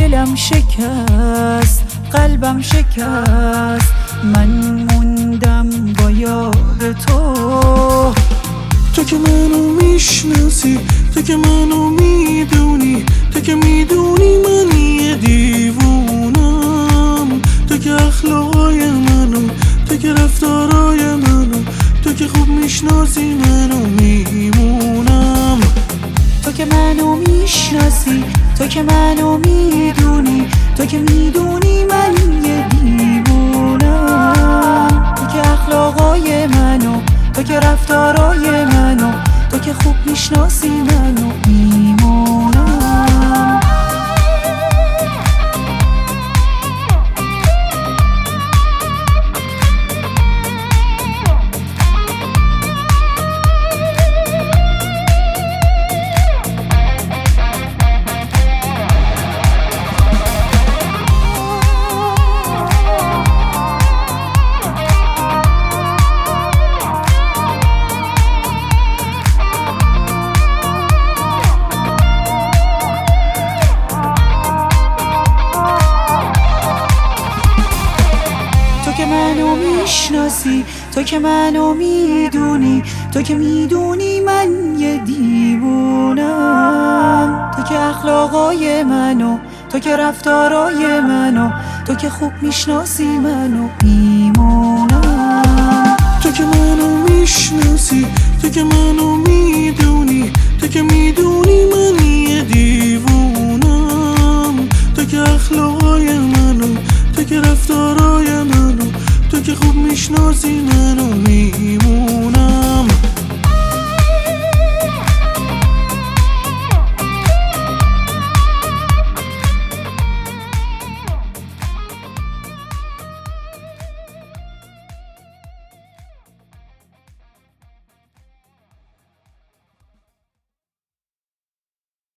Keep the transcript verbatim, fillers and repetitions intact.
دلم شکست، قلبم شکست، من موندم با یاد تو. تو که منو میشناسی، تو که منو میدونی، تو که میدونی من یه دیوونم. تو که اخلاقای منو، تو که رفتارای منو، تو که خوب میشناسی منو میمونم. تو که منو میشناسی، تو که منو میدونی، تو که میدونی من یه دیوونم. تو که اخلاقای منو، تو که رفتارای منو، تو که خوب میشناسی منو میمونم. تو که منو میشناسی، تو که منو میدونی، تو که میدونی من یه دیوونم. تو که اخلاقای منو، تو که رفتارای منو، تو که خوب میشناسی منو میمونم. تو که منو میشناسی، تو که منو میدونی، تو که میدونی من یه